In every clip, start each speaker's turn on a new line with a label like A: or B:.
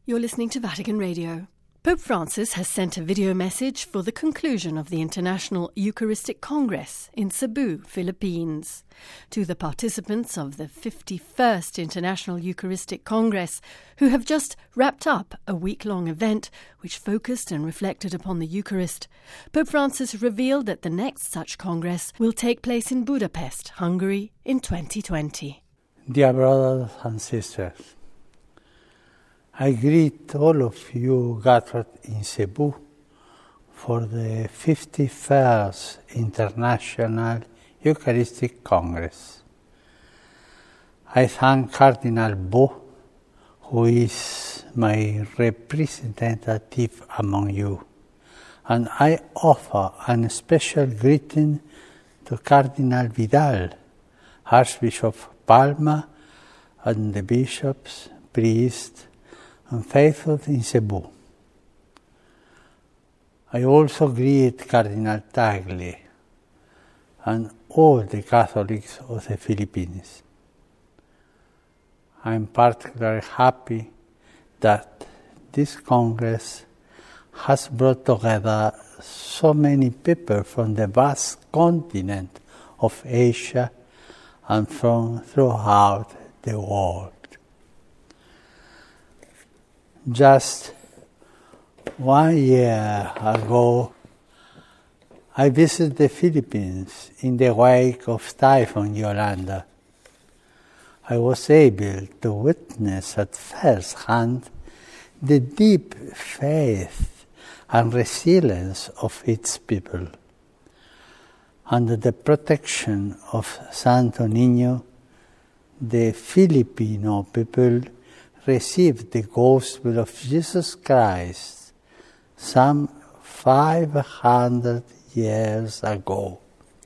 A: You're listening to Vatican Radio. Pope Francis has sent a video message for the conclusion of the International Eucharistic Congress in Cebu, Philippines. To the participants of the 51st International Eucharistic Congress, who have just wrapped up a week-long event which focused and reflected upon the Eucharist, Pope Francis revealed that the next such Congress will take place in Budapest, Hungary, in 2020.
B: Dear brothers and sisters, I greet all of you gathered in Cebu for the 51st International Eucharistic Congress. I thank Cardinal Bo, who is my representative among you, and I offer a special greeting to Cardinal Vidal, Archbishop Palma, and the bishops, priests, and faithful in Cebu. I also greet Cardinal Tagle and all the Catholics of the Philippines. I am particularly happy that this Congress has brought together so many people from the vast continent of Asia and from throughout the world. Just 1 year ago, I visited the Philippines in the wake of Typhoon Yolanda. I was able to witness at first hand the deep faith and resilience of its people. Under the protection of Santo Niño, the Filipino people received the gospel of Jesus Christ some 500 years ago.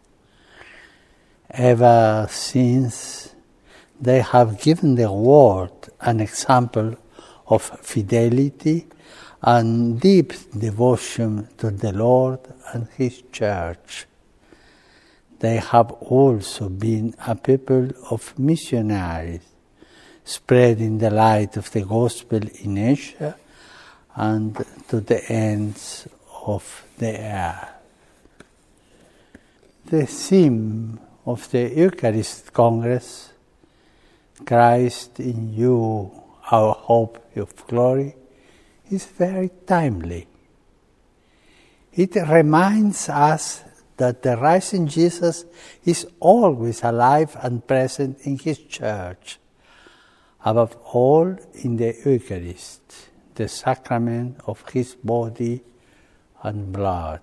B: Ever since, they have given the world an example of fidelity and deep devotion to the Lord and His Church. They have also been a people of missionaries, spreading the light of the gospel in Asia and to the ends of the earth. The theme of the Eucharist Congress, Christ in you, our hope of glory, is very timely. It reminds us that the risen Jesus is always alive and present in His Church, above all in the Eucharist, the sacrament of His body and blood.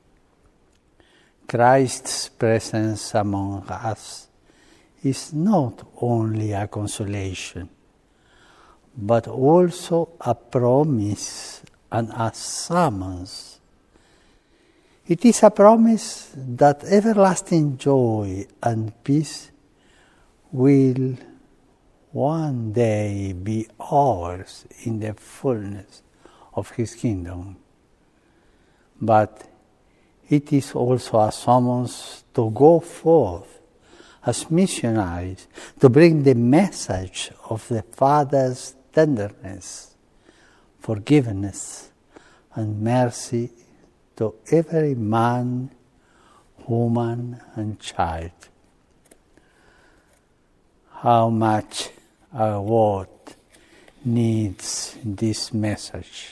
B: Christ's presence among us is not only a consolation, but also a promise and a summons. It is a promise that everlasting joy and peace will one day be ours in the fullness of His kingdom. But it is also a summons to go forth as missionaries to bring the message of the Father's tenderness, forgiveness, and mercy to every man, woman, and child. How much our world needs this message.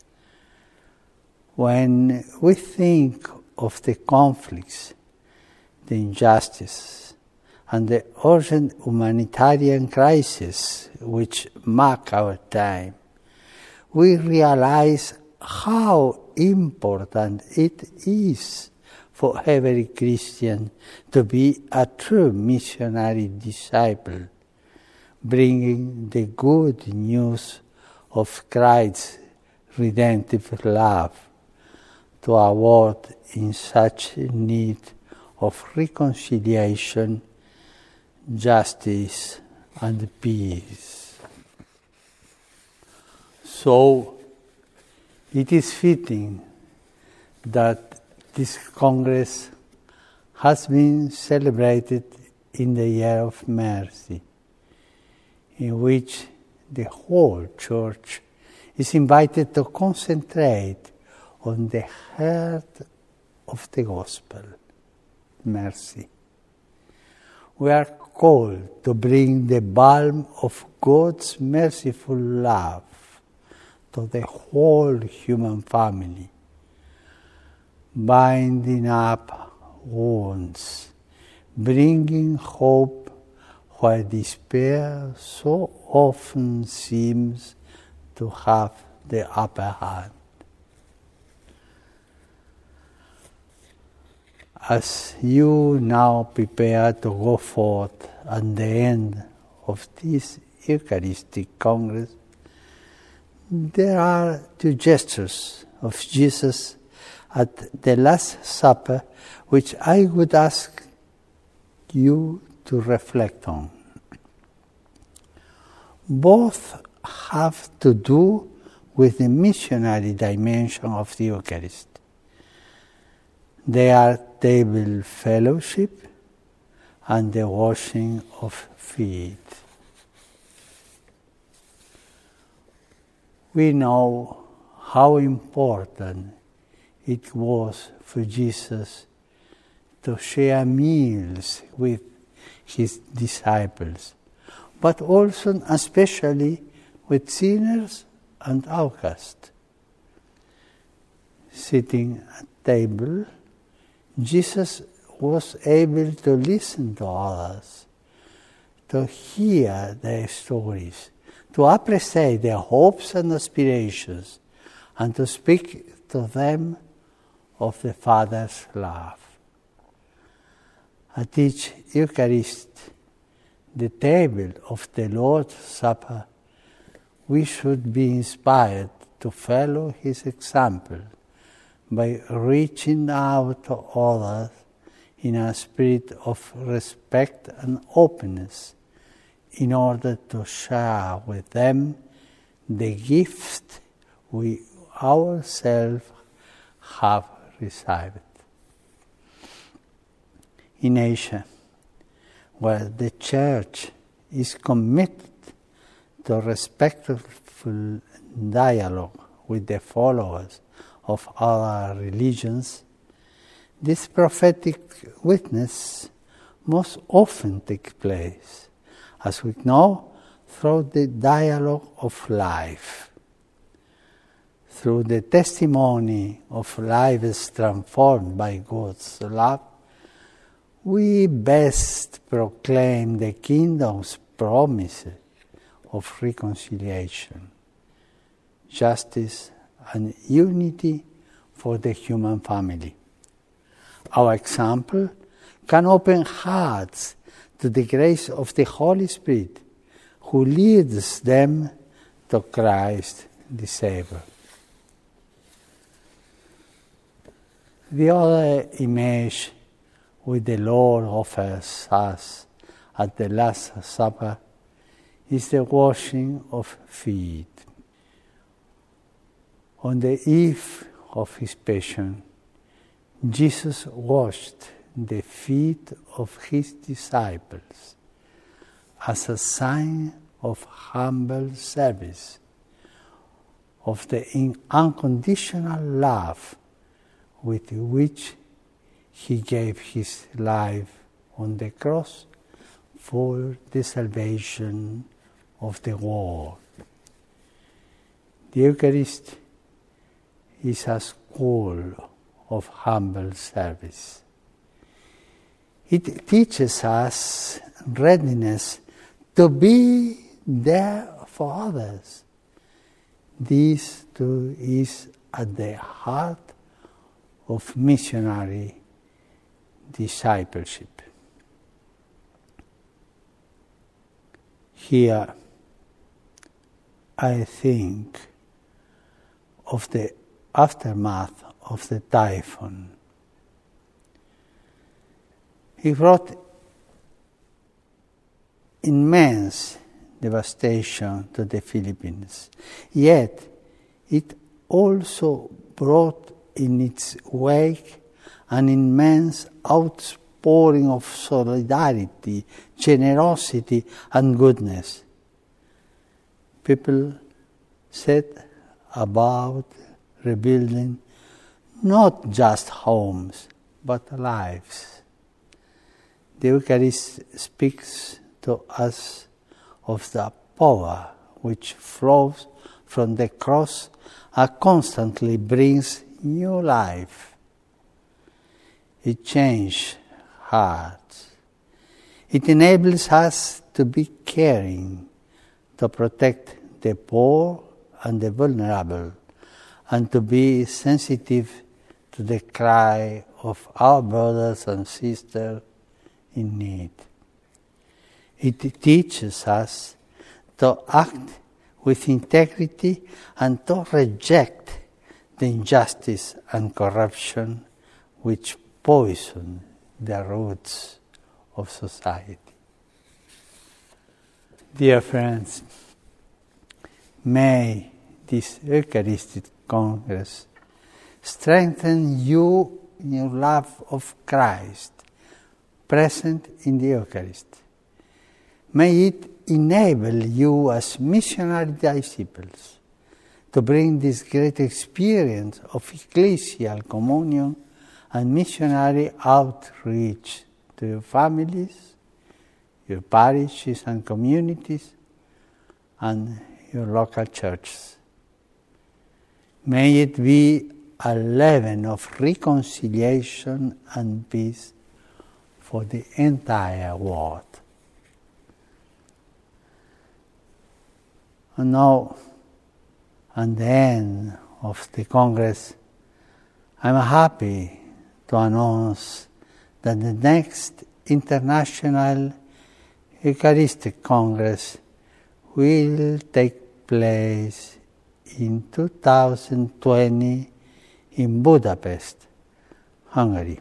B: When we think of the conflicts, the injustice, and the urgent humanitarian crisis which mark our time, we realize how important it is for every Christian to be a true missionary disciple, bringing the good news of Christ's redemptive love to a world in such need of reconciliation, justice, and peace. So, it is fitting that this Congress has been celebrated in the Year of Mercy, in which the whole Church is invited to concentrate on the heart of the gospel, mercy. We are called to bring the balm of God's merciful love to the whole human family, binding up wounds, bringing hope where despair so often seems to have the upper hand. As you now prepare to go forth at the end of this Eucharistic Congress, there are two gestures of Jesus at the Last Supper which I would ask you to reflect on. Both have to do with the missionary dimension of the Eucharist. They are table fellowship and the washing of feet. We know how important it was for Jesus to share meals with his disciples, but also especially with sinners and outcasts. Sitting at table, Jesus was able to listen to others, to hear their stories, to appreciate their hopes and aspirations, and to speak to them of the Father's love. At each Eucharist, the table of the Lord's Supper, we should be inspired to follow his example by reaching out to others in a spirit of respect and openness in order to share with them the gift we ourselves have received. In Asia, where the Church is committed to respectful dialogue with the followers of other religions, this prophetic witness most often takes place, as we know, through the dialogue of life. Through the testimony of lives transformed by God's love, we best proclaim the kingdom's promises of reconciliation, justice, and unity for the human family. Our example can open hearts to the grace of the Holy Spirit, who leads them to Christ the Savior. The other image which the Lord offers us at the Last Supper is the washing of feet. On the eve of his passion, Jesus washed the feet of his disciples as a sign of humble service, of the unconditional love with which he gave his life on the cross for the salvation of the world. The Eucharist is a school of humble service. It teaches us readiness to be there for others. This too is at the heart of missionary discipleship. Here, I think of the aftermath of the typhoon. He brought immense devastation to the Philippines, yet it also brought in its wake an immense outpouring of solidarity, generosity, and goodness. People set about rebuilding not just homes, but lives. The Eucharist speaks to us of the power which flows from the cross and constantly brings new life. It changes hearts. It enables us to be caring, to protect the poor and the vulnerable, and to be sensitive to the cry of our brothers and sisters in need. It teaches us to act with integrity and to reject the injustice and corruption which poison the roots of society. Dear friends, may this Eucharistic Congress strengthen you in your love of Christ, present in the Eucharist. May it enable you as missionary disciples to bring this great experience of ecclesial communion and missionary outreach to your families, your parishes and communities, and your local churches. May it be a leaven of reconciliation and peace for the entire world. And now, at the end of the Congress, I'm happy to announce that the next International Eucharistic Congress will take place in 2020 in Budapest, Hungary.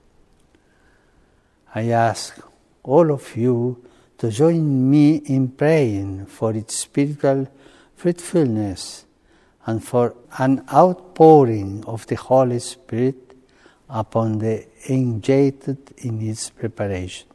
B: I ask all of you to join me in praying for its spiritual fruitfulness and for an outpouring of the Holy Spirit upon the engaged in its preparation.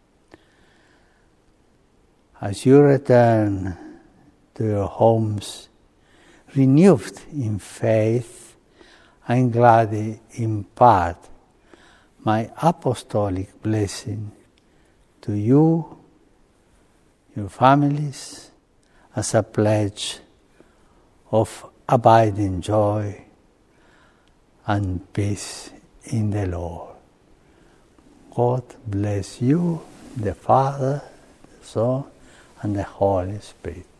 B: As you return to your homes, renewed in faith, I'm glad to impart my apostolic blessing to you, your families, as a pledge of abiding joy and peace in the Lord. God bless you, the Father, the Son, and the Holy Spirit.